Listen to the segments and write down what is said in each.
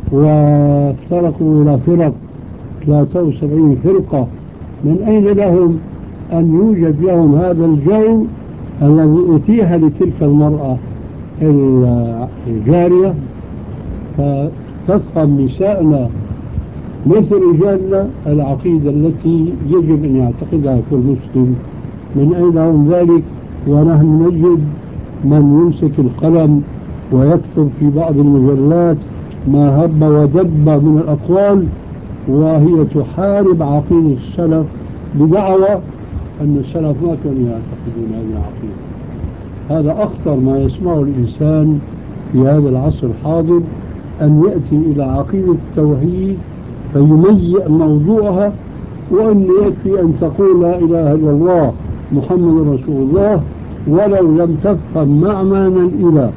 وافترقوا إلى فرق 73 فرقة. من أين لهم أن يوجد لهم هذا الجو الذي أتيح لتلك المرأة الجارية؟ فتفهم نساءنا مثل رجالنا العقيدة التي يجب أن يعتقدها كل مسلم. من أين لهم ذلك ونحن نجد من يمسك القلم ويكتب في بعض المجلات ما هب ودب من الأقوال وهي تحارب عقيدة السلف بدعوى أن السلف ما كانوا يعتقدون هذه العقيدة؟ هذا أخطر ما يسمعه الإنسان في هذا العصر الحاضر، أن يأتي إلى عقيدة التوحيد فيميز موضوعها، وأن يكفي أن تقول لا إله إلا الله محمد رسول الله ولو لم تفهم معنى الإله.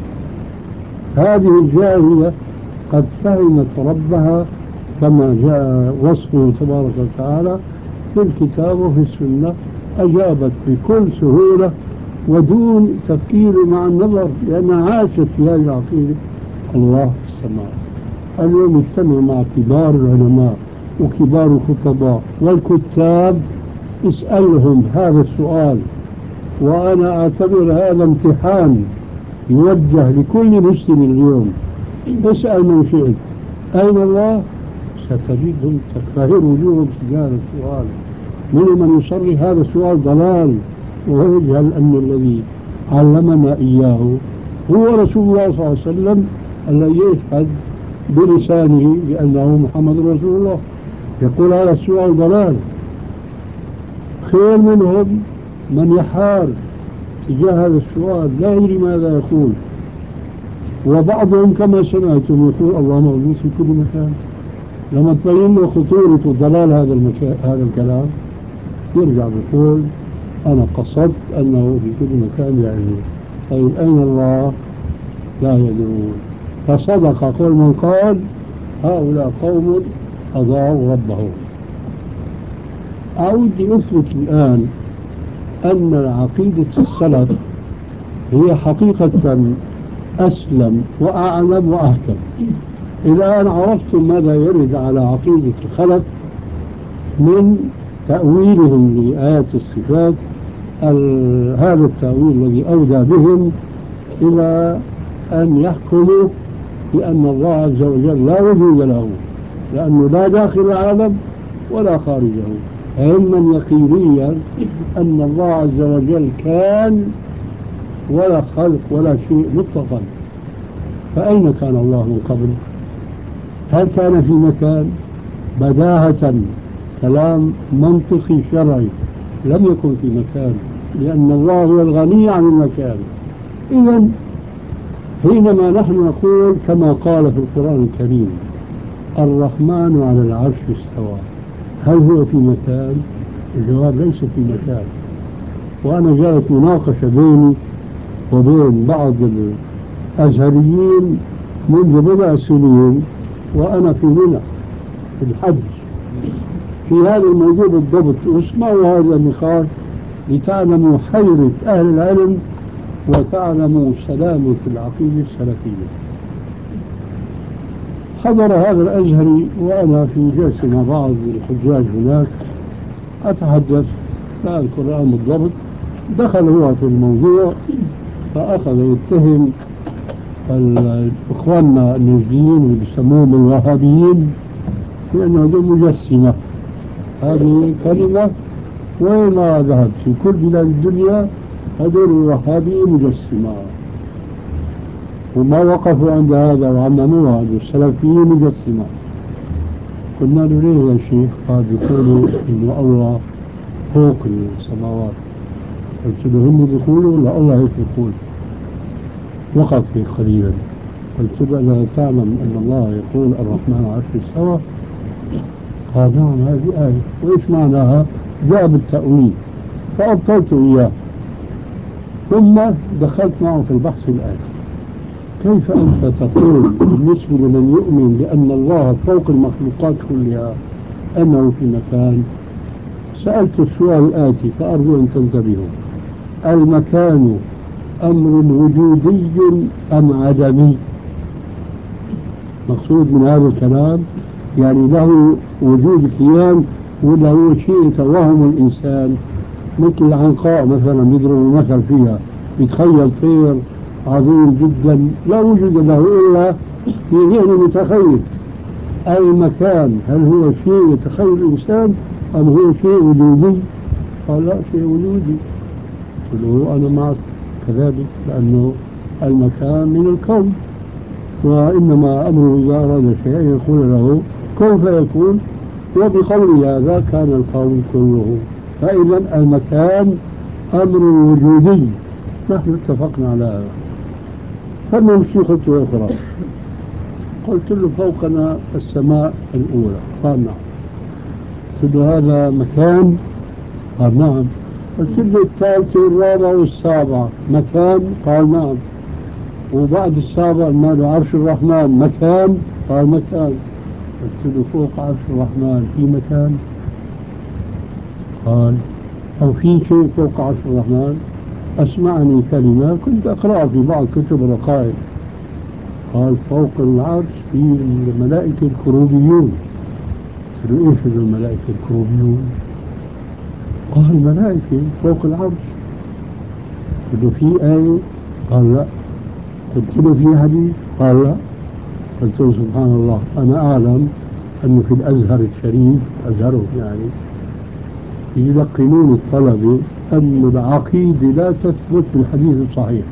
هذه الجاهلة قد فهمت ربها كما جاء وصفه تبارك وتعالى في الكتاب وفي السنة، أجابت بكل سهولة ودون تفكير مع النظر، لأنها عاشت في هذه العقيدة. الله في السماء. اليوم اجتمع مع كبار العلماء وكبار الخطباء والكتاب، اسألهم هذا السؤال، وأنا أعتبر هذا امتحان يوجه لكل مسلم اليوم. اسأل من شئت أين الله، ستجدهم تكفهر وجوههم تجاه السؤال. منهم من يصلي هذا السؤال ضلال وهو يجهل أن الذي علمنا إياه هو رسول الله صلى الله عليه وسلم الذي يشهد بلسانه بأنه محمد رسول الله. يقول هذا السؤال ضلال. خير منهم من يحار تجاه هذا السؤال لا يدري ماذا يقول، وبعضهم كما سمعتم يقول الله موجود في كل مكان. لما تبين له خطورة وضلال هذا الكلام يرجع يقول أنا قصدت أنه في كل مكان يعني. طيب أين الله؟ لا يدرون. فصدق قول من قال هؤلاء قوم أضاعوا ربهم. أعود لأثبت الآن أن عقيدة السلف هي حقيقة أسلم وأعلم وأحكم. إلى أن عرفتم ماذا يرد على عقيدة الخلف من تأويلهم لآيات الصفات، هذا التأويل الذي أودى بهم إلى أن يحكموا بأن الله عز وجل لا وجود له، لأنه لا داخل العالم ولا خارجه، علما يقينيا أن الله عز وجل كان ولا خلق ولا شيء مطلقا. فأين كان الله من قبل؟ هل كان في مكان؟ بداهة كلام منطقي شرعي لم يكن في مكان، لأن الله هو الغني عن المكان. إذن حينما نحن نقول كما قال في القرآن الكريم الرحمن على العرش استوى، هل هو في مكان؟ الجواب ليس في مكان. وأنا جاءت مناقشة بيني وبين بعض الأزهريين منذ بضع سنين وأنا في منى في الحج في هذا الموضوع بالضبط. اسمعوا هذا النقاش لتعلموا حيرة أهل العلم وتعلموا سلامة العقيدة السلفية. حضر هذا الأزهري وأنا في جلسة مع بعض الحجاج هناك أتحدث لا أذكر الآن بالضبط. دخل هو في الموضوع فأخذ يتهم إخواننا النجديين اللي بيسموهم الوهابيين بأنه هذول مجسمة. هذه كلمة وين ما ذهب في كل بلاد الدنيا هذول الوهابيين مجسمة، وما وقفوا عند هذا وعمموها عند السلفيين مجسمة. قلنا له ليه يا شيخ؟ قال يقولوا إنه الله فوق السماوات. قلت له هم بيقولوا لا الله هيك بيقول. وقف في قليلا قلت له ألا تعلم أن الله يقول الرحمن على العرش استوى؟ قال نعم هذه آية وإيش معناها؟ جاء بالتأويل فأبطلت إياه. ثم دخلت معه في البحث الآتي: كيف أنت تقول بالنسبة لمن يؤمن بأن الله فوق المخلوقات كلها أنه في مكان؟ سألت السؤال الآتي فأرجو أن تنتبهوا: المكان أمر وجودي أم عدمي؟ مقصود من هذا الكلام يعني له وجود كيان ولا هو شيء يتوهم الإنسان؟ مثل العنقاء مثلا بيضربوا مثل فيها، يتخيل طير عظيم جدا لا وجود له إلا في ذهن المتخيل. المكان هل هو شيء يتخيل الإنسان أم هو شيء وجودي؟ قال لا، شيء وجودي. قلت له أنا معك كذلك، لأنه المكان من الكون، وإنما أمره إذا أراد شيئا يقول له كن فيكون، وبقول هذا كان الكون كله. فإذا المكان أمر وجودي، نحن اتفقنا على هذا. فنمشي خطوة أخرى. قلت له فوقنا السماء الأولى، قال نعم. قلت له هذا مكان؟ قال نعم. قلت له الثالثة والرابعة والسابعة مكان؟ قال نعم. وبعد السابع ما له عرش الرحمن مكان؟ قال مكان. قلت له فوق عرش الرحمن في مكان؟ قال أو في شيء فوق عرش الرحمن؟ أسمعني كلمة كنت أقرأها في بعض كتب الرقائق. قال فوق العرش في الملائكة الكروبيون. قلت له إيش الملائكة الكروبيون؟ قال الملائكة فوق العرش. قلت له في آية؟ قال لا. قلت له في حديث؟ قال لا. قلت له سبحان الله، أنا أعلم أنه في الأزهر الشريف، أزهرهم يعني، يلقنون الطلبة أن العقيدة لا تثبت بالحديث الصحيح،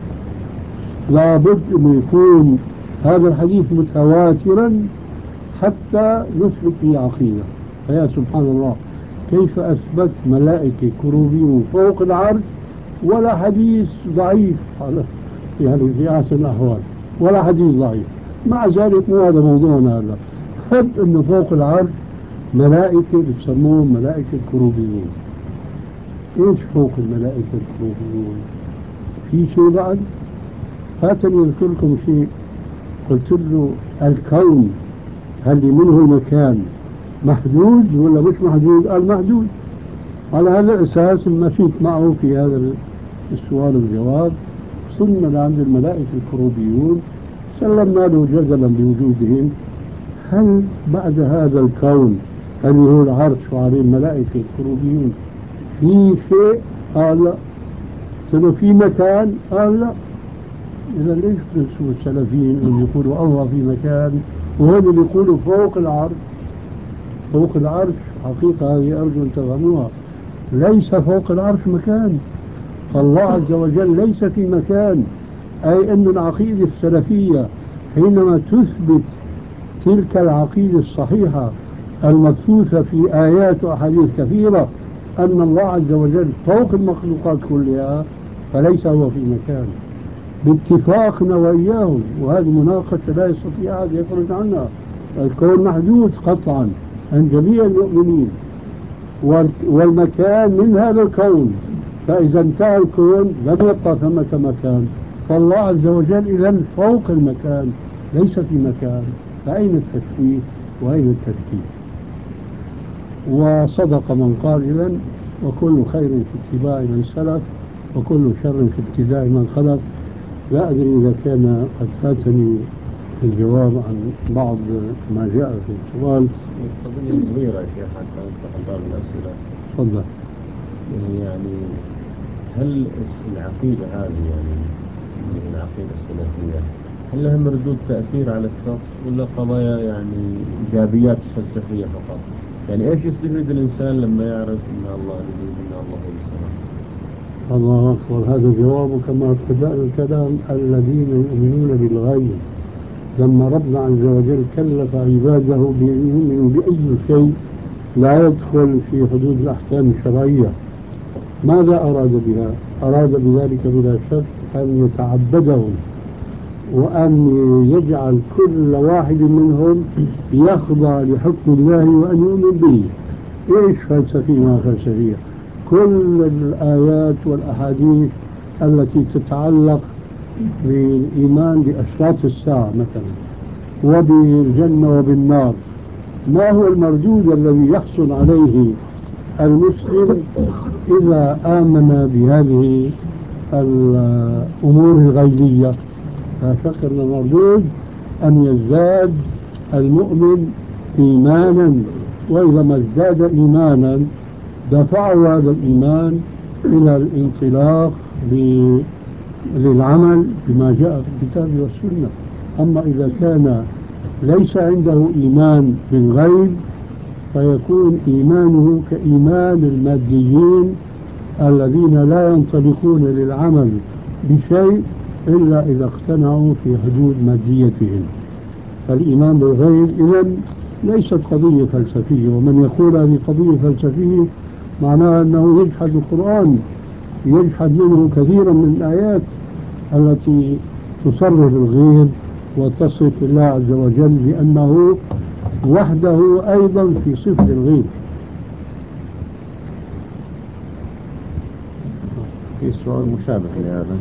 لابد أن يكون هذا الحديث متواترا حتى نثبت به عقيدة. فيا سبحان الله، كيف أثبت ملائكة كروبيون فوق العرش ولا حديث ضعيف يعني في أحسن الأحوال ولا حديث ضعيف؟ مع ذلك مو هذا موضوعنا هذا. حب أنه فوق العرش ملائكة بتسموهم ملائكة الكروبيون. إيش فوق الملائكة الكروبيون؟ في شيء بعد؟ فاتني أذكر لكم شيء. قلت له الكون هل منه المكان محدود ولا مش محدود؟ قال محدود. على هذا الأساس مشيت معه في هذا السؤال والجواب. وصلنا لعند الملائكة الكروبيون، سلمنا له جدلا بوجودهم. هل بعد هذا الكون الذي هو العرش وعليه الملائكة الكروبيون في شيء؟ قال لا. قلت له في مكان؟ قال لا. إذا ليش تنسوا السلفيين اللي يقولوا الله في مكان وهم اللي يقولوا فوق العرش؟ فوق العرش حقيقة هذه أرجو أن تفهموها، ليس فوق العرش مكان. فالله عز وجل ليس في مكان، أي أن العقيدة السلفية حينما تثبت تلك العقيدة الصحيحة المبثوثة في آيات وأحاديث كثيرة أن الله عز وجل فوق المخلوقات كلها، فليس هو في مكان باتفاقنا وإياهم. وهذه مناقشة لا يستطيع أحد يخرج عنها. الكون محدود قطعا عند جميع المؤمنين، والمكان من هذا الكون، فإذا انتهى الكون لم يبقى ثمة مكان. فالله عز وجل إذا فوق المكان ليس في مكان، فأين التشبيه وأين التركيب؟ وصدق من قال إذا وكل خير في اتباع من سلف وكل شر في ابتداء من خلف. لا أدري إذا كان قد فاتني الجواب عن بعض ما جاء في السؤال. قضية صغيرة يا شيخ حتى نفتح باب الأسئلة. تفضل. يعني هل العقيدة هذه يعني العقيدة السلفية هل لها مردود تأثير على الشخص ولا قضايا يعني إيجابيات فلسفية فقط؟ يعني إيش يستفيد الإنسان لما يعرف أن الله يريد أن الله هو السلام؟ الله أكبر. هذا جواب كما ابتدأنا الكلام، الذين يؤمنون بالغيب. لما ربنا عز وجل كلف عباده بأن يؤمنوا بأي شيء لا يدخل في حدود الأحكام الشرعية، ماذا أراد بها؟ أراد بذلك بلا شك أن يتعبدهم وأن يجعل كل واحد منهم يخضع لحكم الله وأن يؤمن به. إيش فلسفي ما فلسفية؟ كل الآيات والأحاديث التي تتعلق بالإيمان بأشراط الساعة مثلا وبالجنة وبالنار، ما هو المردود الذي يحصل عليه المسلم إذا آمن بهذه الأمور الغيبية؟ لا شك أن المردود أن يزداد المؤمن إيمانا، وإذا ما ازداد إيمانا دفعه هذا الإيمان إلى الانطلاق للعمل بما جاء في الكتاب والسنة. أما إذا كان ليس عنده إيمان بالغيب فيكون إيمانه كإيمان الماديين الذين لا ينطلقون للعمل بشيء إلا إذا اقتنعوا في حدود ماديتهم. فالإيمان بالغيب إذن ليست قضية فلسفية، ومن يقول هذه قضية فلسفية معناها أنه يجحد القرآن، يجحد منه كثيرا من الآيات التي تصرف الغيب وتصف الله عز وجل بأنه وحده أيضا في صفة الغيب. في سؤال مشابه لهذا،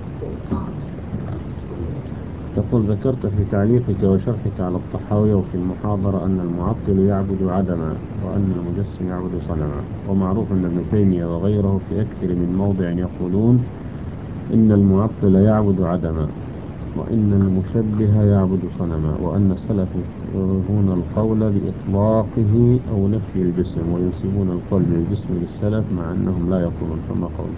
تقول: ذكرت في تعليقك وشرحك على الطحاوية وفي المحاضرة أن المعطل يعبد عدما وأن المجسم يعبد صنما، ومعروف أن ابن تيمية وغيره في أكثر من موضع يقولون إن المعطل يعبد عدما وإن المشبه يعبد صنما، وأن السلف يكرهون القول بإطلاقه أو نفي الجسم وينسبون القول بالجسم للسلف مع أنهم لا يقولون. فما قول؟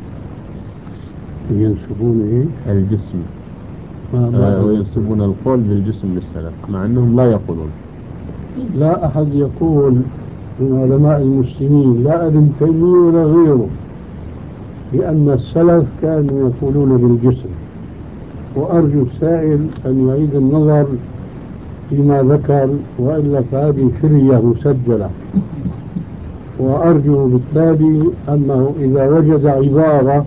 ينسبون إيه؟ الجسم وينسبون القول بالجسم للسلف مع أنهم لا يقولون. لا أحد يقول من علماء المسلمين، لا ابن تيمية ولا غيره، لأن السلف كانوا يقولون بالجسم. وأرجو السائل أن يعيد النظر فيما ذكر، وإلا فهذه فرية مسجلة. وأرجو بالتالي أنه إذا وجد عبارة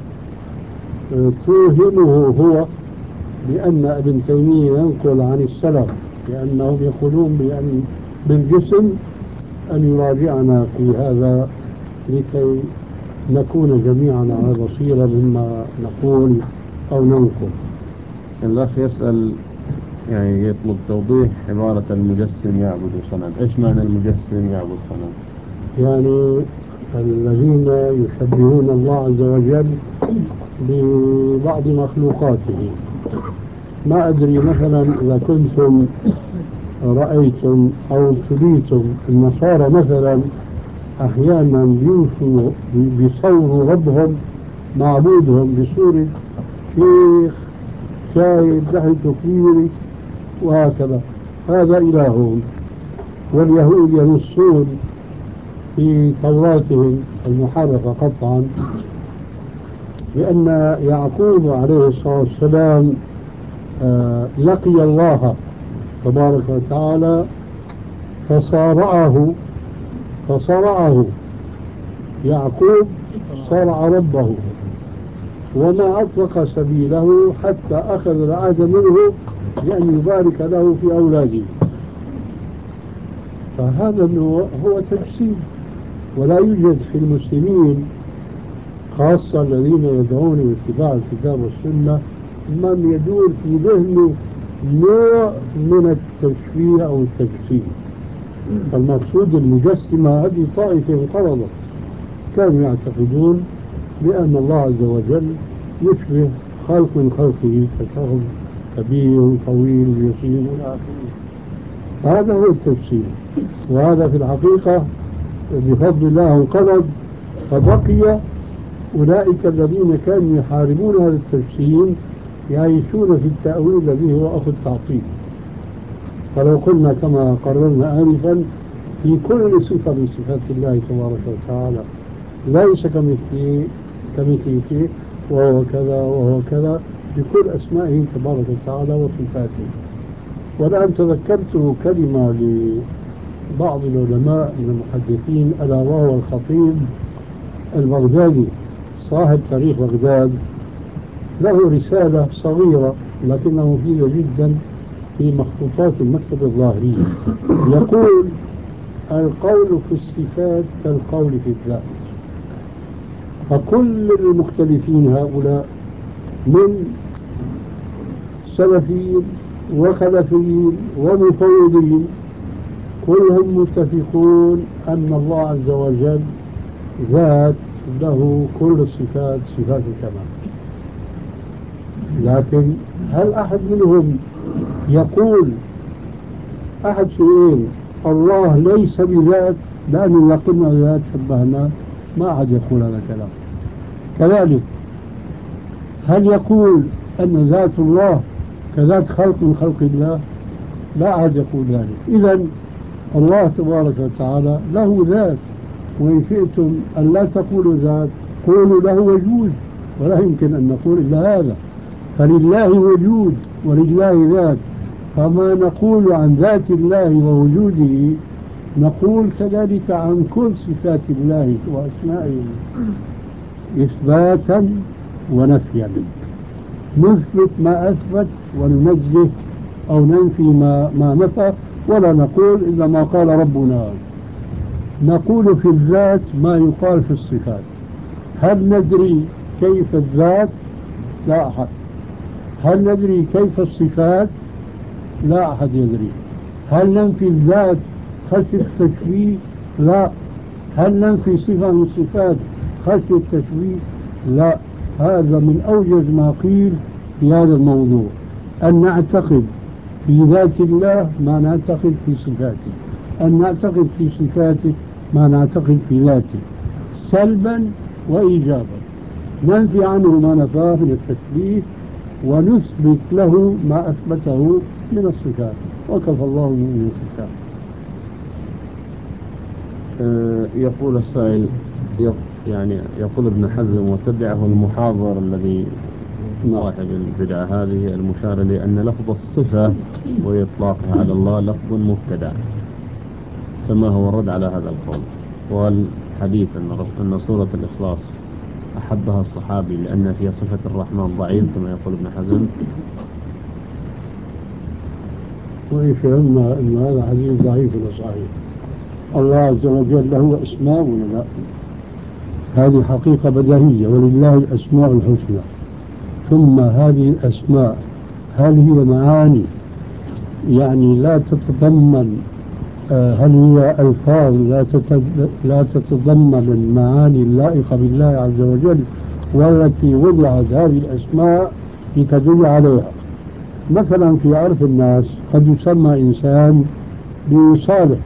توهمه هو بأن ابن تيمية ينقل عن السلف لأنهم يقولون بأن بالجسم، أن يراجعنا في هذا لكي نكون جميعا على بصيرة مما نقول أو ننقل. الأخ يسأل، يعني يطلب توضيح عبارة المجسم يعبد صنم. إيش معنى المجسم يعبد صنم؟ يعني الذين يشبهون الله عز وجل ببعض مخلوقاته. ما أدري مثلا إذا كنتم رأيتم أو ابتليتم النصارى مثلا أحيانا بيصوروا ربهم معبودهم بصورة شيخ شايب لحيته كبيرة وهكذا، هذا إلههم. واليهود ينصون في توراتهم المحرفة قطعا بأن يعقوب عليه الصلاة والسلام لقي الله تبارك وتعالى فصارعه يعقوب، صارع ربه وما أطلق سبيله حتى أخذ العهد منه بأن يبارك له في أولاده. فهذا هو تجسيم. ولا يوجد في المسلمين خاصة الذين يدعون باتباع الكتاب والسنة من يدور في ذهنه نوع من التشبيه أو التجسيم. فالمقصود المجسمة هذه طائفة انقرضت، كانوا يعتقدون بأن الله عز وجل يشبه خلق من خلقه كشخص كبير طويل يسير إلى آخره. هذا هو التجسيم، وهذا في الحقيقة بفضل الله انقرض، فبقي أولئك الذين كانوا يحاربون هذا التجسيم يعيشون في التأويل الذي هو أخو التعطيل. فلو قلنا كما قررنا آنفا في كل صفة من صفات الله تبارك وتعالى ليس كمثله شيء وهو كذا وهو كذا بكل أسمائه تبارك وتعالى وصفاته. والآن تذكرت كلمة لبعض العلماء من المحدثين ألا وهو الخطيب البغدادي صاحب تاريخ بغداد، له رسالة صغيرة لكنها مفيدة جدا في مخطوطات المكتب الظاهرية. يقول: القول في الصفات كالقول في الذات. فكل المختلفين هؤلاء من سلفيين وخلفيين ومفوضين كلهم متفقون أن الله عز وجل ذات له كل الصفات صفات الكمال. لكن هل أحد منهم يقول أحد شيئين: الله ليس بذات، لأنه إذا قلنا ذات شبهنا، ما أحد يقول هذا الكلام. كذلك هل يقول أن ذات الله كذات خلق من خلق الله؟ لا أحد يقول ذلك. إذا الله تبارك وتعالى له ذات، وإن شئتم أن لا تقولوا ذات قولوا له وجود، ولا يمكن أن نقول إلا هذا. فلله وجود ولله ذات، فما نقول عن ذات الله ووجوده نقول كذلك عن كل صفات الله وأسمائه إثباتا ونفيا. نثبت ما أثبت وننزه أو ننفي ما نفى، ولا نقول إلا ما قال ربنا. نقول في الذات ما يقال في الصفات. هل ندري كيف الذات؟ لا أحد. هل ندري كيف الصفات؟ لا أحد يدري. هل ننفي الذات خشية التشبيه؟ لا. هل ننفي صفة من الصفات خشية التشبيه؟ لا. هذا من أوجز ما قيل في هذا الموضوع، أن نعتقد في ذات الله ما نعتقد في صفاته، أن نعتقد في صفاته ما نعتقد في ذاته، سلبا وإيجابا. ننفي عنه ما نفاه من التشبيه ونثبت له ما أثبته من الصفات، وكفى الله من الصفات. يقول السائل، يعني يقول ابن حزم وتبعه المحاضر الذي صاحب البدعة هذه المشار لأن لفظ الصفة وإطلاقها على الله لفظ مبتدع، فما هو الرد على هذا القول؟ والحديث أن سورة الإخلاص أحبها الصحابي لأن فيها صفة الرحمن ضعيف كما يقول ابن حزم. وإن فهمنا أن هذا حديث ضعيف ولا صحيح؟ الله عز وجل له أسماء ولا لا؟ هذه حقيقة بديهية، ولله الأسماء الحسنى. ثم هذه الأسماء هل هي معاني يعني لا تتضمن هل هي ألفاظ لا تتضمن المعاني اللائقة بالله عز وجل، والتي وضعت هذه الأسماء لتدل عليها؟ مثلا في عرف الناس قد يسمى إنسان بصالح،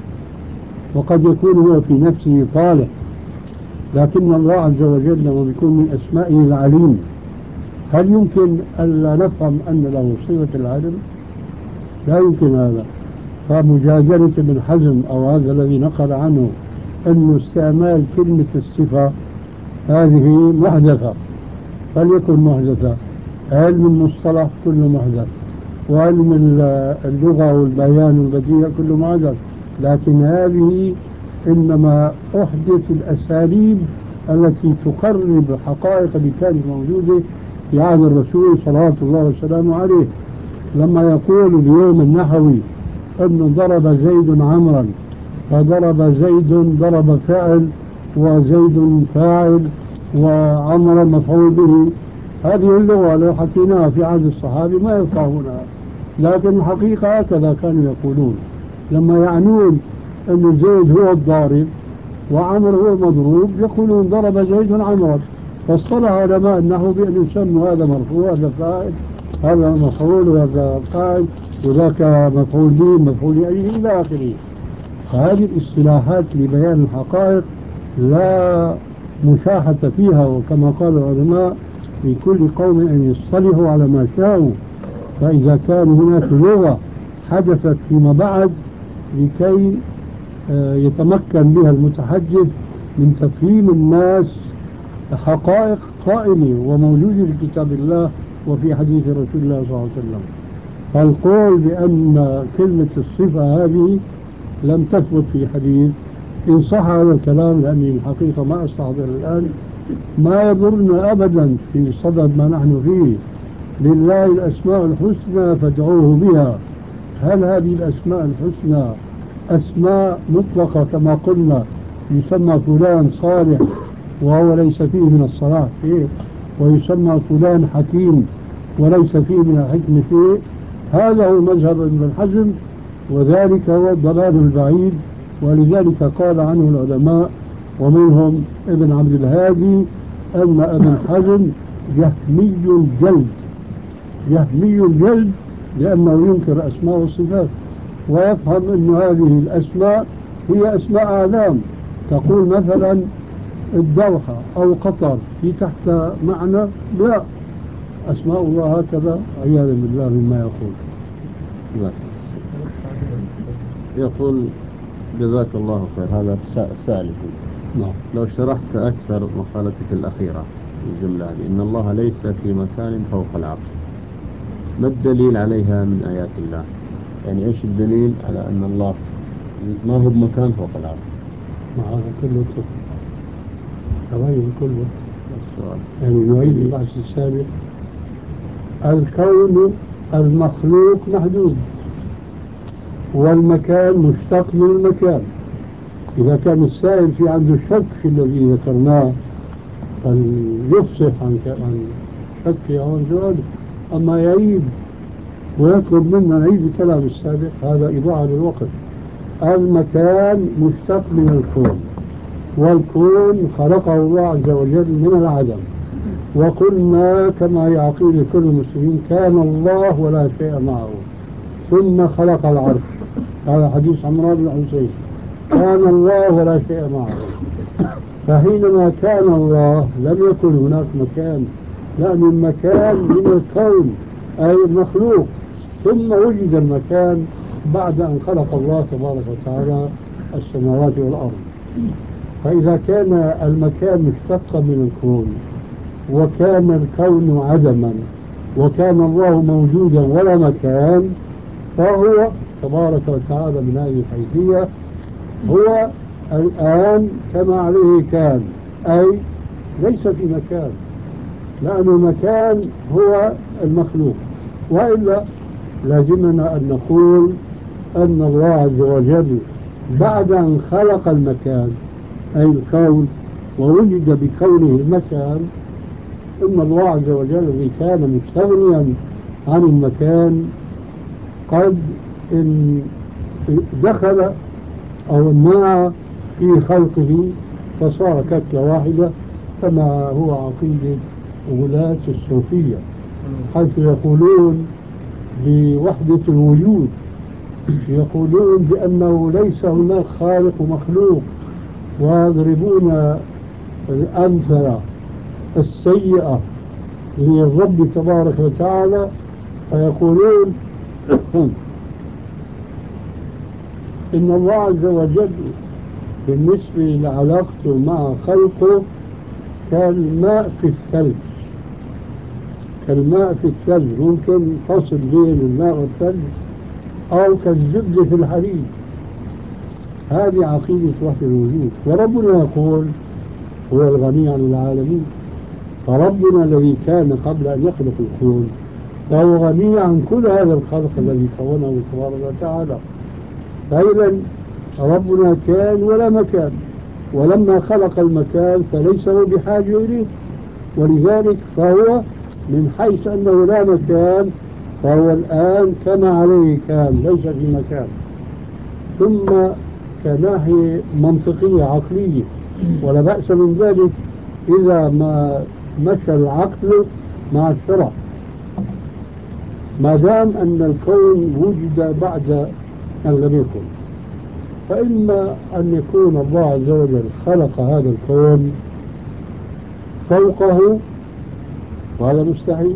وقد يكون هو في نفسه صالح، لكن الله عز وجل لما يكون من أسمائه العليم، هل يمكن ألا نفهم أن له صفة العلم؟ لا يمكن هذا. فمجادلة ابن حزم أو هذا الذي نقل عنه أن استعمال كلمة الصفة هذه محدثة، فليكن محدثة. علم المصطلح كله محدث، وعلم اللغة والبيان والبديهة كله محدث، لكن هذه إنما أحدث الأساليب التي تقرب حقائق اللي كانت موجودة في عهد الرسول صلى الله وسلامه عليه. لما يقول اليوم النحوي أنه ضرب زيد عمرا، فضرب زيد ضرب فعل وزيد فاعل وعمر مفعول به، هذه اللغة لو حكيناها في عهد الصحابة ما يفقهونها، لكن الحقيقة هكذا كانوا يقولون لما يعنون أن زيد هو الضارب وعمر هو المضروب، يقولون ضرب زيد عمرا. فاصطلح علماء النحو بأن يسموا هذا مرفوع هذا فاعل هذا مفعول وهذا فاعل وذاك مفعول به مفعول أجله إلى آخره. فهذه الاصطلاحات لبيان الحقائق لا مشاحة فيها، وكما قال العلماء لكل قوم أن يصطلحوا على ما شاءوا. فإذا كان هناك لغة حدثت فيما بعد لكي يتمكن بها المتحدث من تفهيم الناس حقائق قائمة وموجودة في كتاب الله وفي حديث رسول الله صلى الله عليه وسلم، فالقول بأن كلمة الصفة هذه لم تثبت في حديث إن صح هذا الكلام، لأني الحقيقة ما أستحضر الآن، ما يضرنا أبدا في صدد ما نحن فيه. لله الأسماء الحسنى فادعوه بها. هل هذه الأسماء الحسنى أسماء مطلقة كما قلنا يسمى فلان صالح وهو ليس فيه من الصلاح شيء، ويسمى فلان حكيم وليس فيه من الحكم شيء؟ هذا هو مذهب ابن الحزم، وذلك هو الضلال البعيد. ولذلك قال عنه العلماء ومنهم ابن عبد الهادي أن ابن حزم جهمي الجلد، جهمي الجلد، لأنه ينكر أسماء والصفات. ويفهم أن هذه الأسماء هي أسماء أعلام. تقول مثلا الدوحة أو قطر في تحت معنى، لا، أسماء الله هكذا عياذا بالله مما يقول. لا. يقول جزاك الله خير، هذا سالك. نعم. لو شرحت أكثر مقالتك الأخيرة الجملة هذه، إن الله ليس في مكان فوق العرش، ما الدليل عليها من آيات الله؟ يعني إيش الدليل على أن الله ما هو بمكان فوق العرش؟ مع هذا كله تبين كله السؤال يعني نعيد البحث السابق. الكون المخلوق محدود، والمكان مشتق من المكان. إذا كان السائل في عنده شك في الذي ذكرناه فليفصح عن شكه أو عن سؤاله. أما يعيد ويطلب منا نعيد الكلام السابق هذا إضاعة للوقت. المكان مشتق من الكون، والكون خلقه الله عز وجل من العدم. وقلنا كما هي عقيدة كل المسلمين كان الله ولا شيء معه ثم خلق العرش. هذا حديث عمران بن حسين، كان الله ولا شيء معه. فحينما كان الله لم يكن هناك مكان، لأن المكان من الكون أي المخلوق، ثم وجد المكان بعد أن خلق الله تبارك وتعالى السماوات والأرض. فإذا كان المكان مشتقا من الكون، وكان الكون عدما، وكان الله موجودا ولا مكان، فهو تبارك وتعالى من هذه الحيثية هو الآن كما عليه كان، أي ليس في مكان، لأن المكان هو المخلوق. وإلا لازمنا أن نقول أن الله عز وجل بعد أن خلق المكان أي الكون ووجد بكونه المكان، إن الله عز وجل الذي كان مستغنيا عن المكان قد إن دخل أو انواع في خلقه فصار كتلة واحدة، كما هو عقيدة ولاة الصوفية، حيث يقولون بوحدة الوجود، يقولون بأنه ليس هناك خالق ومخلوق، ويضربون الأمثلة السيئة للرب تبارك وتعالى، فيقولون إن الله عز وجل بالنسبة لعلاقته مع خلقه كالماء في الثلج. كالماء في الثلج، ممكن فصل بين الماء والثلج، أو كالزبدة في الحليب. هذه عقيدة وحدة الوجود. وربنا يقول هو الغني عن العالمين، فربنا الذي كان قبل أن يخلق الكون فهو غني عن كل هذا الخلق الذي كونه تبارك وتعالى. فإذا ربنا كان ولا مكان، ولما خلق المكان فليس هو بحاجة إليه، ولذلك فهو من حيث أنه لا مكان فهو الآن كما عليه كان، ليس في مكان. ثم كناحية منطقية عقلية ولا بأس من ذلك إذا ما مشى العقل مع الشرع، ما دام أن الكون وجد بعد أن لم يكن. فإما أن يكون الله عز وجل خلق هذا الكون فوقه وهذا مستحيل،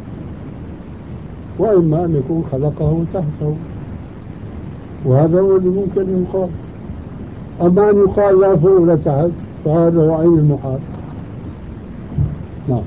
وإما أن يكون خلقه تحته وهذا هو اللي ممكن أن يقال. أما أن يقال لا فوق ولا تحت فهذا هو عين المحال. نعم.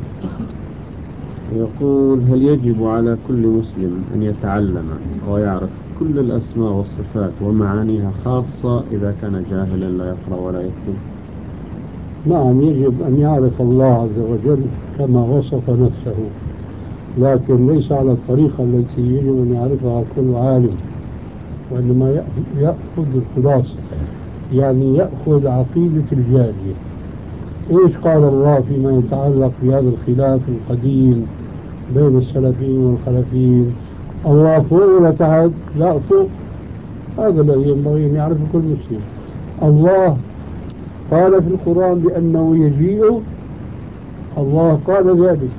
يقول هل يجب على كل مسلم أن يتعلم ويعرف كل الأسماء والصفات ومعانيها، خاصة إذا كان جاهلا لا يقرأ ولا يكتب؟ نعم، يجب أن يعرف الله عز وجل كما وصف نفسه، لكن ليس على الطريقة التي يجب أن يعرفها كل عالم، وإنما يأخذ الخلاصة، يعني يأخذ عقيدة الجالية. إيش قال الله فيما يتعلق بهذا الخلاف القديم بين السلفيين والخلفيين؟ الله فوق ولا تحت؟ لا، فوق. هذا الذي ينبغي أن يعرفه كل مسلم. الله قال في القرآن بأنه يجيء، الله قال ذلك.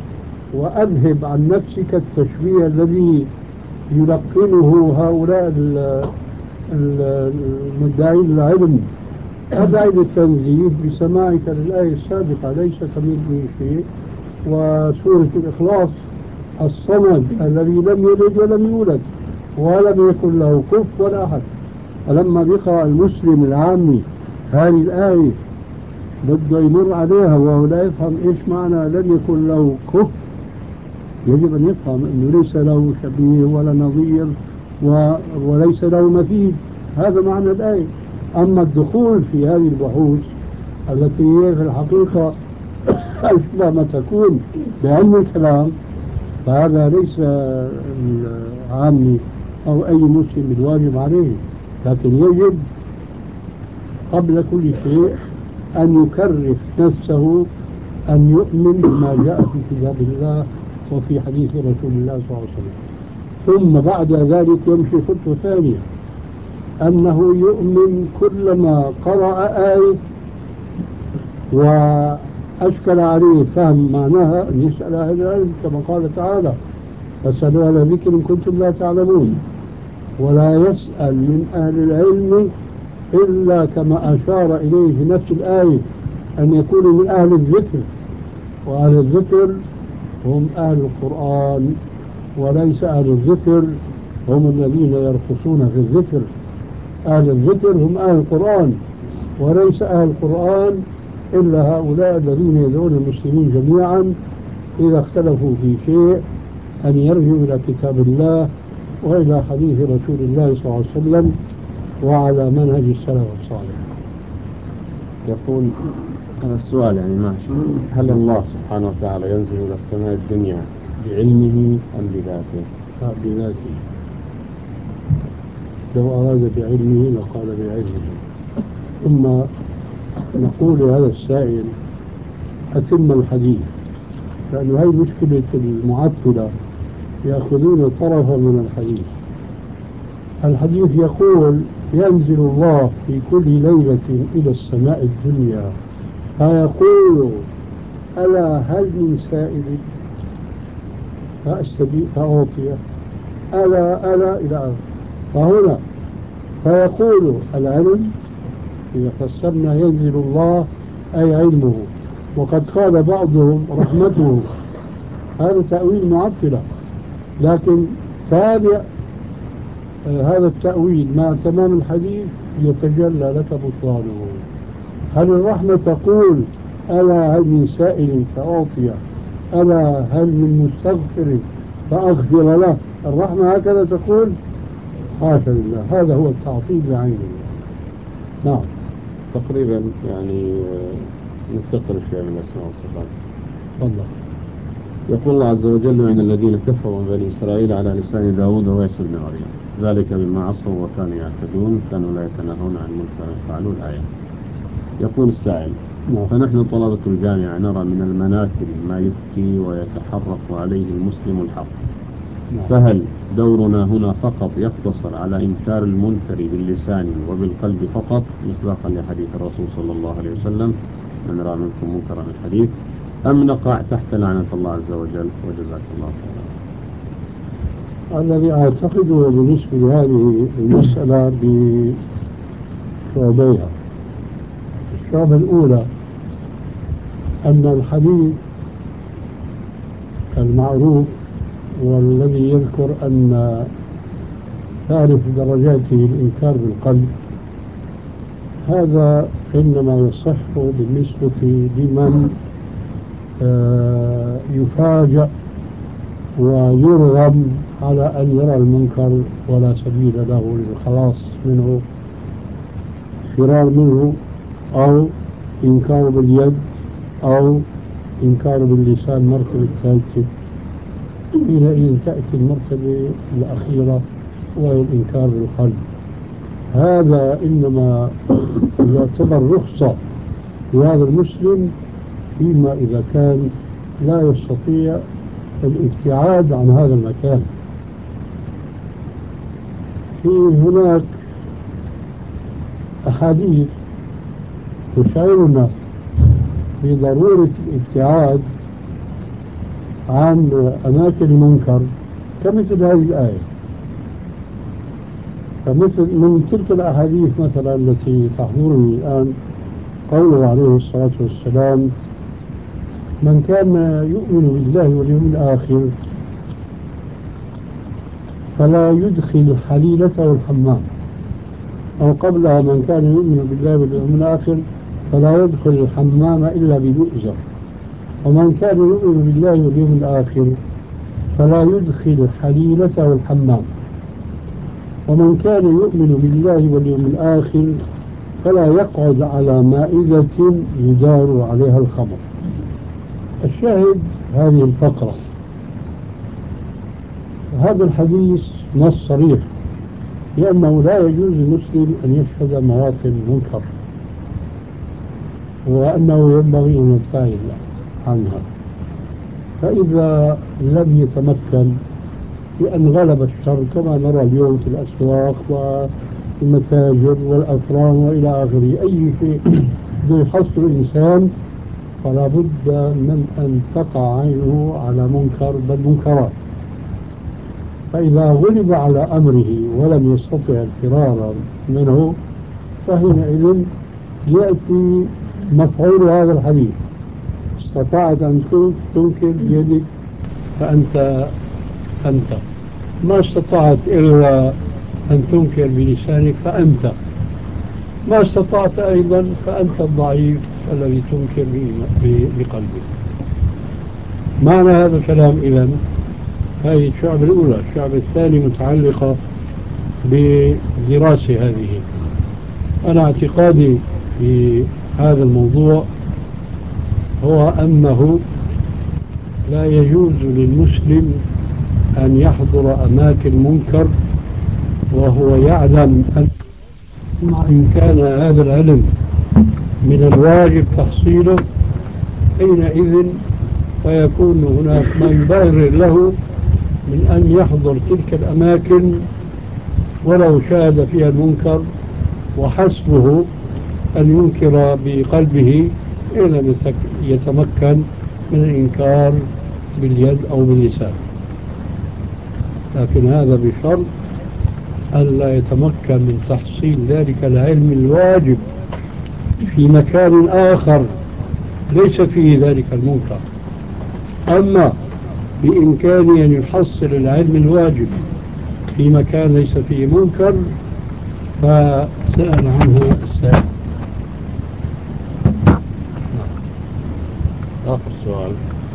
وأذهب عن نفسك التشبيه الذي يلقنه هؤلاء المدعين العلم أدعي للتنزيه بسماعك للآية السابقة ليس كمثله شيء، وسورة الإخلاص الصمد الذي لم يلد ولم يولد ولم يكن له كف ولا أحد. فلما بيقرأ المسلم العامي هذه الآية بده يمر عليها وهو لا يفهم إيش معنى لم يكن له كف، يجب أن يفهم أنه ليس له شبيه ولا نظير وليس له مثيل. هذا معنى الآية. أما الدخول في هذه البحوث التي هي في الحقيقة أشبه ما تكون بعلم الكلام، فهذا ليس العامي أو أي مسلم الواجب عليه، لكن يجب قبل كل شيء أن يكرس نفسه أن يؤمن بما جاء في كتاب الله وفي حديث رسول الله صلى الله عليه وسلم، ثم بعد ذلك يمشي خطوة ثانية أنه يؤمن كلما قرأ آية وأشكل عليه فهم معناها أن يسأل أهل العلم كما قال تعالى فاسألوا أهل الذكر إن كنتم لا تعلمون، ولا يسأل من أهل العلم إلا كما أشار إليه في نفس الآية أن يكونوا من أهل الذكر، وأهل الذكر هم أهل القرآن، وليس أهل الذكر هم الذين يرقصون في الذكر. أهل الذكر هم أهل القرآن، وليس أهل القرآن إلا هؤلاء الذين يدعون المسلمين جميعا إذا اختلفوا في شيء أن يرجعوا إلى كتاب الله وإلى حديث رسول الله صلى الله عليه وسلم وعلى منهج السلف الصالح. يقول هذا السؤال يعني ماشي، هل الله سبحانه وتعالى ينزل إلى السماء الدنيا بعلمه أم بذاته؟ بذاته. لو أراد بعلمه لقال بعلمه. ثم نقول لهذا السائل أتم الحديث، لأن هذه مشكلة المعطلة، يأخذون طرفا من الحديث. الحديث يقول ينزل الله في كل ليلة إلى السماء الدنيا فيقول ألا هل من سائل فأستجيب فأعطيه، ألا إلى آخره. فهنا فيقول العلم إذا فسرنا ينزل الله أي علمه، وقد قال بعضهم رحمته، هذا تأويل معطلة، لكن تابع هذا التأويل مع تمام الحديث يتجلى لك بطلانه. هل الرحمة تقول ألا هل من سائل فأعطيه، ألا هل من مستغفر فأغفر له؟ الرحمة هكذا تقول؟ حاشا لله، هذا هو التعطيل بعينه. نعم. تقريبا يعني نفتقر شيء من الأسماء والصفات. تفضل. يقول الله عز وجل وإن الذين كفروا من بني إسرائيل على لسان داود وعيسى بن مريم ذلك بما عصوا وكانوا يعتدون كانوا لا يتناهون عن منكر فعلوا الآية. يقول السائل فنحن طلبة الجامعة نرى من المناكب ما يفتي ويتحرك عليه المسلم الحق، فهل دورنا هنا فقط يقتصر على إنكار المنكر باللسان وبالقلب فقط مصداقا لحديث الرسول صلى الله عليه وسلم من رأى منكم منكرا الحديث، أم نقع تحت لعنة الله عز وجل؟ وجزاك الله خيرا. الذي أعتقده بالنسبة لهذه المسألة بشعبيها. الشعبة الأولى أن الحديث المعروف والذي يذكر أن ثالث درجاته الإنكار بالقلب، هذا إنما يصح بالنسبة لمن يفاجأ ويرغم على أن يرى المنكر ولا سبيل له للخلاص منه، فرار منه، أو إنكار باليد، أو إنكار باللسان مرتبة ثالثة. حينئذ تأتي المرتبة الأخيرة وهي الإنكار بالقلب. هذا إنما يعتبر رخصة لهذا المسلم فيما إذا كان لا يستطيع الابتعاد عن هذا المكان. في هناك أحاديث تشعرنا بضرورة الابتعاد عن أماكن المنكر كمثل هذه الآية. فمثل من تلك الأحاديث مثلا التي تحضرني الآن قوله عليه الصلاة والسلام: من كان يؤمن بالله واليوم الآخر فلا يدخل حليلته الحمام، أو قبلها: من كان يؤمن بالله واليوم الآخر فلا يدخل الحمام إلا بمئزر، ومن كان يؤمن بالله واليوم الآخر فلا يدخل حليلته الحمام، ومن كان يؤمن بالله واليوم الآخر فلا يقعد على مائدة يدار عليها الخمر. الشاهد هذه الفقرة. هذا الحديث نص صريح لأنه لا يجوز للمسلم أن يشهد مواطن المنكر، وأنه ينبغي أن يبتعد عنها. فإذا لم يتمكن بأن غلب الشر كما نرى اليوم في الأسواق والمتاجر والأفران وإلى آخره، أي شيء يحصل الإنسان فلا بد من أن تقع عينه على منكر بل منكرات. فإذا غلب على أمره ولم يستطع الفرار منه فحينئذ يأتي مفعول هذا الحديث: استطعت أن تنكر بيدك فأنت ما استطعت إلا أن تنكر بلسانك فأنت ما استطعت أيضا فأنت الضعيف الذي تنكر بقلبك. معنى هذا الكلام إذن هذه الشعبة الأولى. الشعبة الثانية متعلقة بدراسة هذه. أنا اعتقادي في هذا الموضوع هو أنه لا يجوز للمسلم أن يحضر أماكن منكر وهو يعلم أن إن كان هذا العلم من الواجب تحصيله حينئذ فيكون هناك ما يبرر له من أن يحضر تلك الأماكن ولو شاهد فيها المنكر، وحسبه أن ينكر بقلبه إن لم يتمكن من الإنكار باليد أو باللسان. لكن هذا بشرط ألا يتمكن من تحصيل ذلك العلم الواجب في مكان آخر ليس فيه ذلك المنكر. أما بإمكانه أن يحصل العلم الواجب في مكان ليس فيه منكر فسأل عنه السائل. آخر سؤال: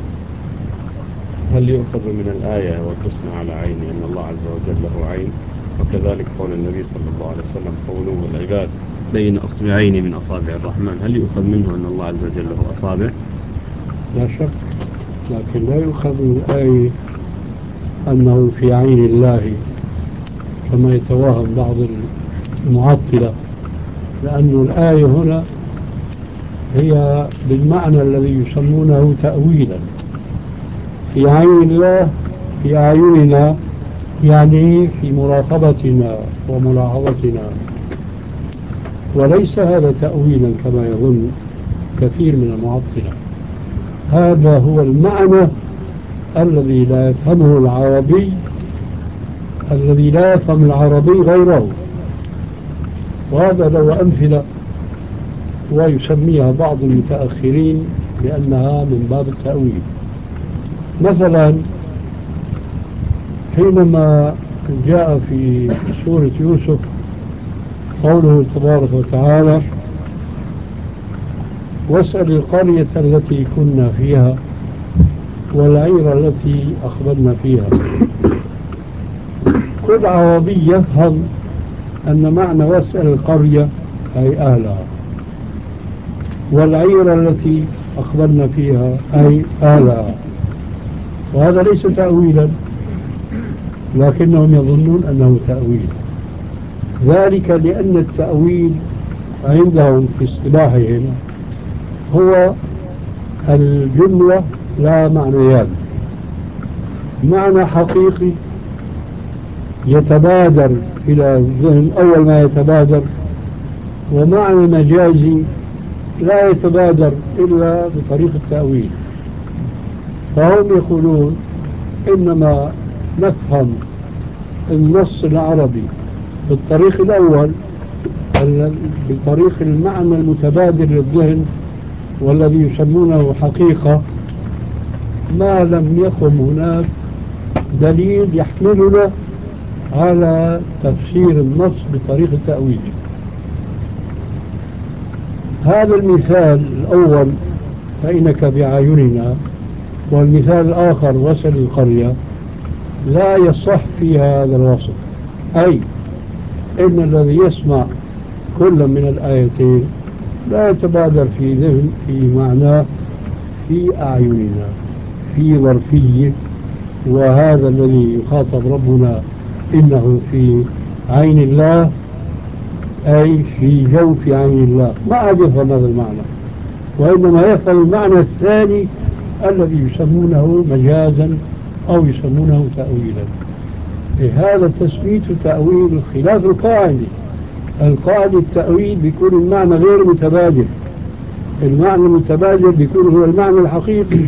هل يؤخذ من الآية والحسنى على عيني أن الله عز وجل له عين، وكذلك قول النبي صلى الله عليه وسلم: قوله العباد بين أصبعين من أصابع الرحمن، هل يؤخذ منه أن الله عز وجل له أصابع؟ لا شك، لكن لا يؤخذ من الآية أنه في عين الله كما يتوهم بعض المعطلة، لأن الآية هنا هي بالمعنى الذي يسمونه تأويلا. في عين الله في أعيننا يعني في مراقبتنا وملاحظتنا، وليس هذا تأويلا كما يظن كثير من المعطلة. هذا هو المعنى الذي لا يفهمه العربي، الذي لا يفهم العربي غيره. وهذا له أمثلة ويسميها بعض المتأخرين بأنها من باب التأويل. مثلا حينما جاء في سورة يوسف قوله تبارك وتعالى: واسأل القرية التي كنا فيها والعير التي أخبرنا فيها. كل عربي يفهم أن معنى واسأل القرية أي أهلها، والعير التي أخبرنا فيها أي أهلها. وهذا ليس تأويلا، لكنهم يظنون أنه تأويل. ذلك لأن التأويل عندهم في اصطلاحهم هو الجملة لا معنيان: معنى حقيقي يتبادر إلى الذهن أول ما يتبادر، ومعنى مجازي لا يتبادر إلا بطريق التأويل. فهم يقولون إنما نفهم النص العربي بالطريق الأول بطريق المعنى المتبادل للذهن والذي يسمونه حقيقة، ما لم يكن هناك دليل يحملنا على تفسير النص بطريقة تأويل. هذا المثال الأول فإنك بأعيننا، والمثال الآخر وسل القرية لا يصح فيها هذا الوصف، أي إن الذي يسمع كل من الآيتين لا يتبادر في ذهن في معناه في أعيننا في ظرفية، وهذا الذي يخاطب ربنا إنه في عين الله، أي في جوف عين الله، ما عاد يفهم هذا المعنى، وإنما يفهم المعنى الثاني الذي يسمونه مجازا أو يسمونه تأويلا. هذا التسمية تأويل خلاف القاعدة. القاعدة التأويل بيكون المعنى غير متبادل، المعنى المتبادل بيكون هو المعنى الحقيقي.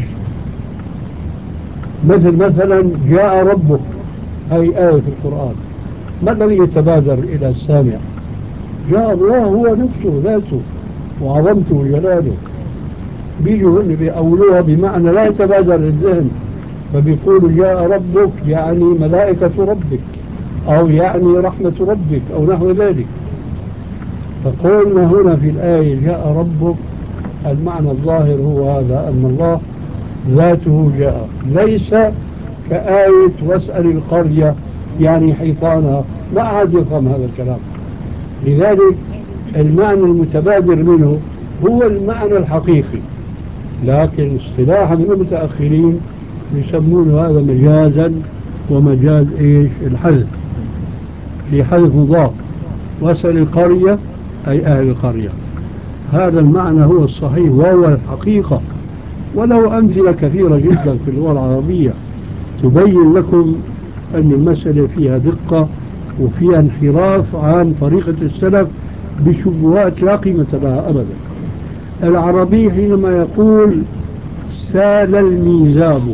مثلا جاء ربك، هي آية في القرآن، ما الذي يتبادر إلى السامع؟ جاء الله هو نفسه ذاته وعظمته وجلاله. بيجوا هن بيأولوها بمعنى لا يتبادر للذهن، فبيقولوا جاء ربك يعني ملائكة ربك، أو يعني رحمة ربك، أو نحو ذلك. فقلنا هنا في الآية جاء ربك، المعنى الظاهر هو هذا، أن الله ذاته جاء، ليس كآية واسأل القرية يعني حيطانها، ما عاد يفهم هذا الكلام. لذلك المعنى المتبادر منه هو المعنى الحقيقي، لكن اصطلاحا من المتأخرين يسمون هذا مجازا، ومجاز ايش؟ الحذف، في حذف مضاف، واسأل القرية أي أهل القرية. هذا المعنى هو الصحيح وهو الحقيقة، وله أمثلة كثيرة جدا في اللغة العربية تبين لكم أن المسألة فيها دقة وفيها انحراف عن طريقة السلف بشبهات لا قيمة لها أبدا. العربي حينما يقول سال الميزاب،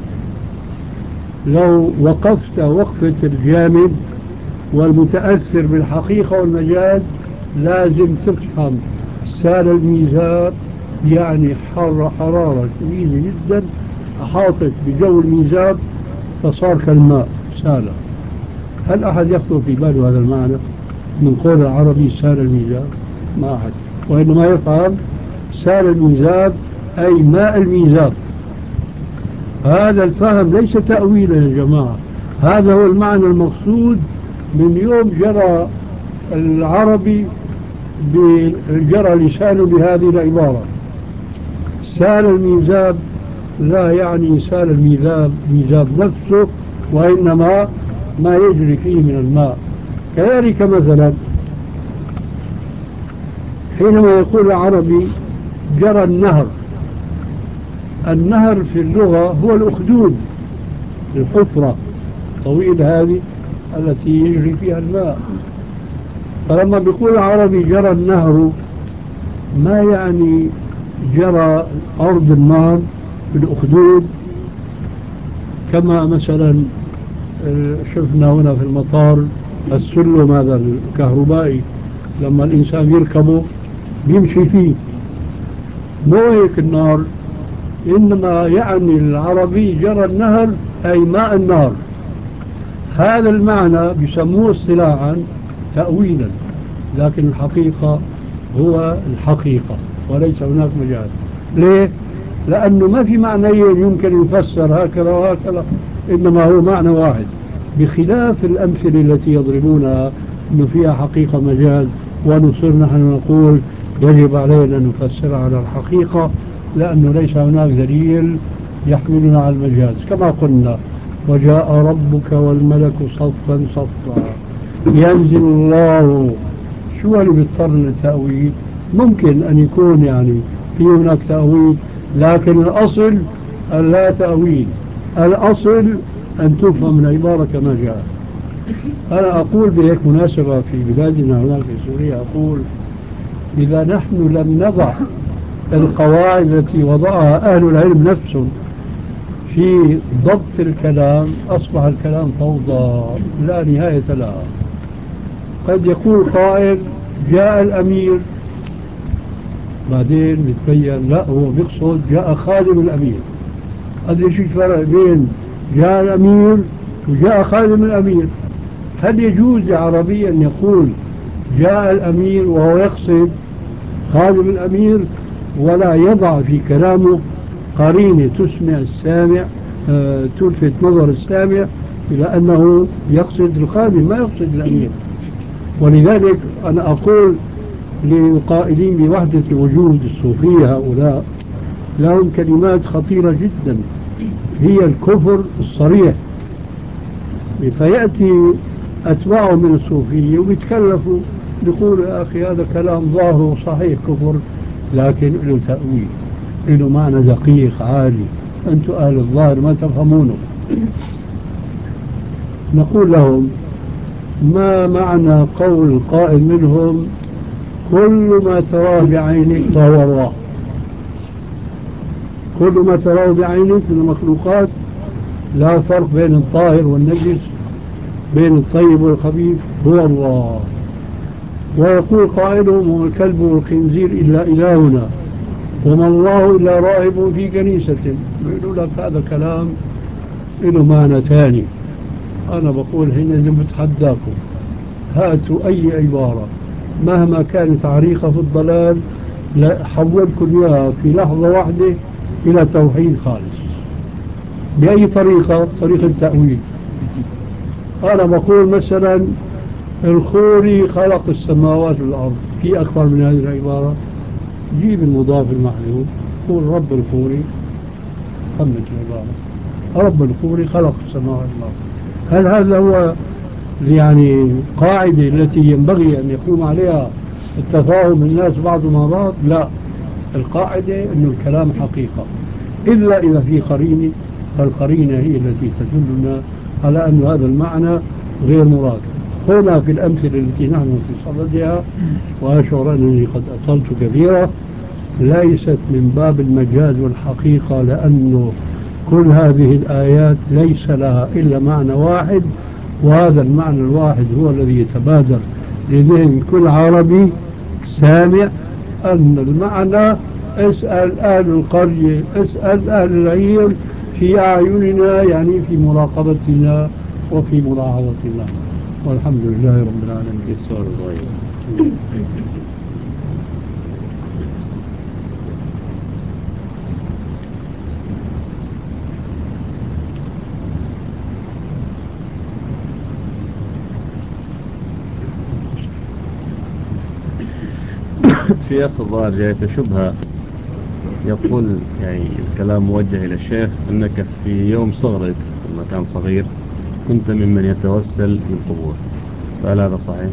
لو وقفت وقفة الجامد والمتأثر بالحقيقة والمجاز لازم تفهم سال الميزاب يعني حرارة شديدة جدا أحاطت بجو الميزاب فصار كالماء سال. هل أحد يخطر في باله هذا المعنى من قول العربي سال الميزاب؟ ما أحد، وإنما يفهم سال الميزاب أي ماء الميزاب. هذا الفهم ليس تأويلا يا جماعة، هذا هو المعنى المقصود من يوم جرى العربي جرى لسانه بهذه العبارة. سال الميزاب لا يعني سال الميزاب نفسه، وإنما ما يجري فيه من الماء. كذلك مثلا حينما يقول العربي جرى النهر، النهر في اللغة هو الأخدود، الحفرة الطويلة هذه التي يجري فيها الماء. فلما بيقول العربي جرى النهر ما يعني جرى أرض النهر بالأخدود، كما مثلا شفنا هنا في المطار السلم هذا الكهربائي لما الإنسان يركبه بيمشي فيه، مو هيك النهر. إنما يعني العربي جرى النهر أي ماء النهر. هذا المعنى بيسموه اصطلاحا تأويلا، لكن الحقيقة هو الحقيقة وليس هناك مجال. ليه؟ لأنه ما في معنيين يمكن يفسر هكذا وهكذا، إنما هو معنى واحد، بخلاف الأمثلة التي يضربونها أنه فيها حقيقة مجاز، ونصير نحن نقول يجب علينا أن نفسرها على الحقيقة لأنه ليس هناك دليل يحملنا على المجاز. كما قلنا وجاء ربك والملك صفا صفا، ينزل الله. شو اللي بيضطر للتأويل؟ ممكن أن يكون يعني في هناك تأويل، لكن الأصل لا تأويل، الأصل أن تفهم العبارة كما جاء. أنا أقول بهيك مناسبة في بلادنا هناك في سوريا، أقول إذا نحن لم نضع القواعد التي وضعها أهل العلم نفسهم في ضبط الكلام أصبح الكلام فوضى لا نهاية لها. قد يقول قائل جاء الأمير، بعدين بتبين لا هو بيقصد جاء خادم الأمير. قد ايش الفرق بين جاء الأمير وجاء خادم الأمير؟ هل يجوز لعربي أن يقول جاء الأمير وهو يقصد خادم الأمير، ولا يضع في كلامه قرينة تسمع السامع تلفت نظر السامع إلى أنه يقصد الخادم ما يقصد الأمير؟ ولذلك أنا أقول للقائلين بوحدة الوجود الصوفية هؤلاء لهم كلمات خطيرة جدا، هي الكفر الصريح. فيأتي أتباعه من الصوفية وبيتكلفوا يقول يا أخي هذا كلام ظاهره صحيح كفر، لكن له تأويل، له معنى دقيق عالي، أنتم أهل الظاهر ما تفهمونه. نقول لهم ما معنى قول القائل منهم كل ما تراه بعينك فهو الله؟ كل ما تراه بعينك من المخلوقات، لا فرق بين الطاهر والنجس، بين الطيب والخبيث، هو الله. ويقول قائلهم هو الكلب والخنزير إلا إلهنا وما الله إلا راهب في كنيسة. يقولوا لك هذا كلام له معنى ثاني. أنا بقول هنا بتحداكم هاتوا أي عبارة مهما كانت عريقة في الضلال لا حولكم إياها في لحظة واحدة إلى توحيد خالص. بأي طريقة؟ طريقة التأويل. أنا بقول مثلا الخوري خلق السماوات والأرض، في أكبر من هذه العبارة؟ جيب المضاف المحذوف، قول رب الخوري، خمس العبارة رب الخوري خلق السماوات والأرض. هل هذا هو يعني قاعدة التي ينبغي أن يقوم عليها التفاهم الناس بعض مع بعض؟ لا، القاعدة أن الكلام حقيقة إلا إذا في قرينة، فالقرينة هي التي تدلنا على أن هذا المعنى غير مراد. هنا في الأمثلة التي نحن في صددها، وأشعر أنني قد أطلت كثيرا، ليست من باب المجاز والحقيقة، لأنه كل هذه الآيات ليس لها إلا معنى واحد، وهذا المعنى الواحد هو الذي يتبادر لذهن كل عربي سامع، أن المعنى اسأل أهل القرية، اسأل أهل العير في أعيننا، يعني في مراقبتنا وفي ملاحظتنا. والحمد لله رب العالمين. السؤال صغير. في أخ الظاهر جاءت شبهة، يقول يعني الكلام موجه إلى الشيخ أنك في يوم صغرك لما كان صغير كنت ممن يتوسل بالقبور، فهل هذا صحيح؟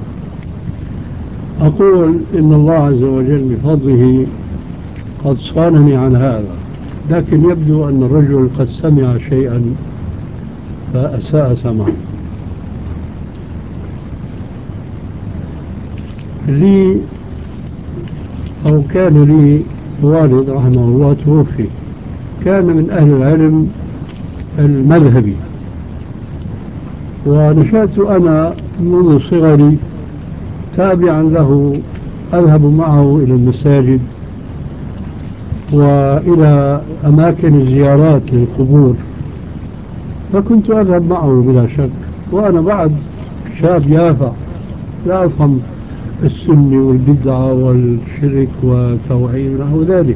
أقول إن الله عز وجل بفضله قد صانني عن هذا، لكن يبدو أن الرجل قد سمع شيئا فأساء سمعه. لي أو كان لي والد رحمه الله توفي، كان من أهل العلم المذهبي، ونشأت أنا منذ صغري تابعا له، أذهب معه إلى المساجد وإلى أماكن الزيارات للقبور، فكنت أذهب معه بلا شك، وأنا بعد شاب يافع لا أفهم السنة والبدعة والشرك والتوحيد ونحو ذلك.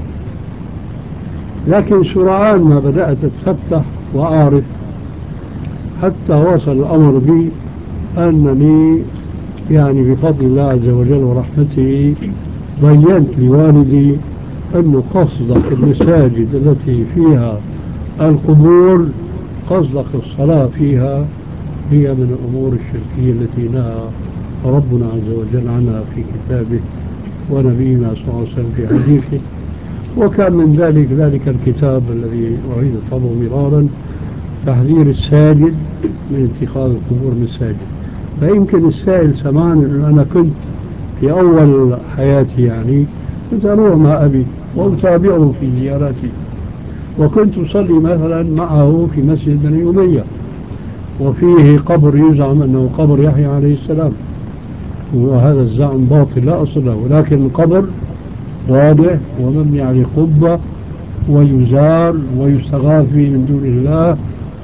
لكن سرعان ما بدأت أتفتح وأعرف، حتى وصل الأمر بي أنني يعني بفضل الله عز وجل ورحمته بينت لوالدي أنه قصدك المساجد التي فيها القبور، قصدك الصلاة فيها، هي من الأمور الشركية التي نهى ربنا عز وجل عنها في كتابه ونبينا صلى الله عليه وسلم في حديثه. وكان من ذلك الكتاب الذي أعيد طلبه مرارا، تحذير الساجد من اتخاذ القبور مساجد. فيمكن السائل سمعان أنه أنا كنت في أول حياتي يعني كنت أروح مع أبي وأتابعه في زياراتي، وكنت أصلي مثلا معه في مسجد بني أمية، وفيه قبر يزعم أنه قبر يحيى عليه السلام، وهذا الزعم باطل لا أصل له، ولكن القبر واضح ومبني عليه قبة ويزار ويستغاث به من دون الله.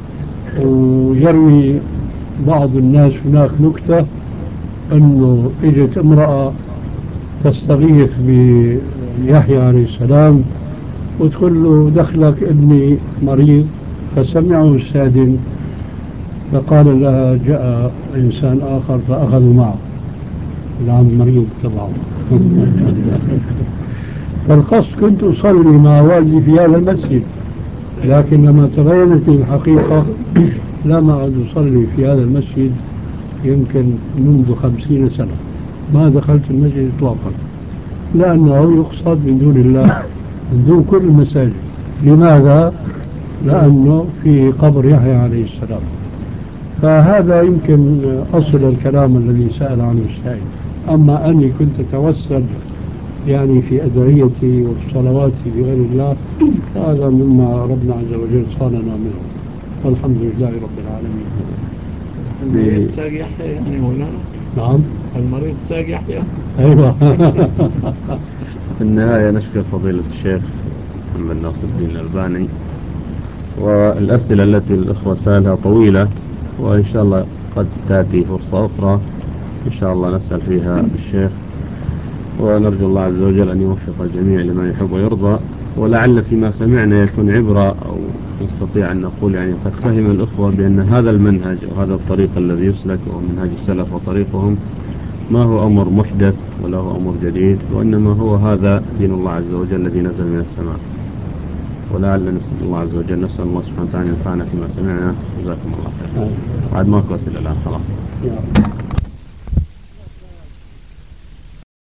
ويروي بعض الناس هناك نكتة أنه إجت امرأة تستغيث بيحيى عليه السلام وتقول له دخلك ابني مريض، فسمعه السادن فقال لها جاء إنسان آخر فأخذوا معه العم مريض تبعه. فالقصد كنت أصلي مع والدي في هذا المسجد، لكن لما تبينت الحقيقة لا ما أعد أصلي في هذا المسجد يمكن منذ 50 سنة، ما دخلت المسجد إطلاقا، لأنه يقصد من دون الله من دون كل المساجد. لماذا؟ لأنه في قبر يحيى عليه السلام. فهذا يمكن أصل الكلام الذي سأل عنه السائل. أما أني كنت أتوسل يعني في أدعيتي وفي صلواتي بغير الله، هذا مما ربنا عز وجل صاننا منه، والحمد لله رب العالمين. المريض ساق يحيى يعني مولانا؟ نعم المريض ساق يحيى؟ أيوة. في النهاية نشكر فضيلة الشيخ محمد ناصر الدين الألباني، والأسئلة التي الأخوة سألها طويلة، وإن شاء الله قد تأتي فرصة أخرى إن شاء الله نسأل فيها الشيخ، ونرجو الله عز وجل أن يوفق الجميع لما يحب ويرضى. ولعل فيما سمعنا يكون عبرة، أو نستطيع أن نقول يعني قد فهم الأخوة بأن هذا المنهج وهذا الطريق الذي يسلك ومنهج السلف وطريقهم ما هو أمر محدث ولا هو أمر جديد، وإنما هو هذا دين الله عز وجل الذي نزل من السماء. ولعل نسأل الله عز وجل، نسأل الله سبحانه وتعالى ينفعنا فيما سمعنا. جزاكم الله خير. بعد ماكو أسئلة الآن خلاص.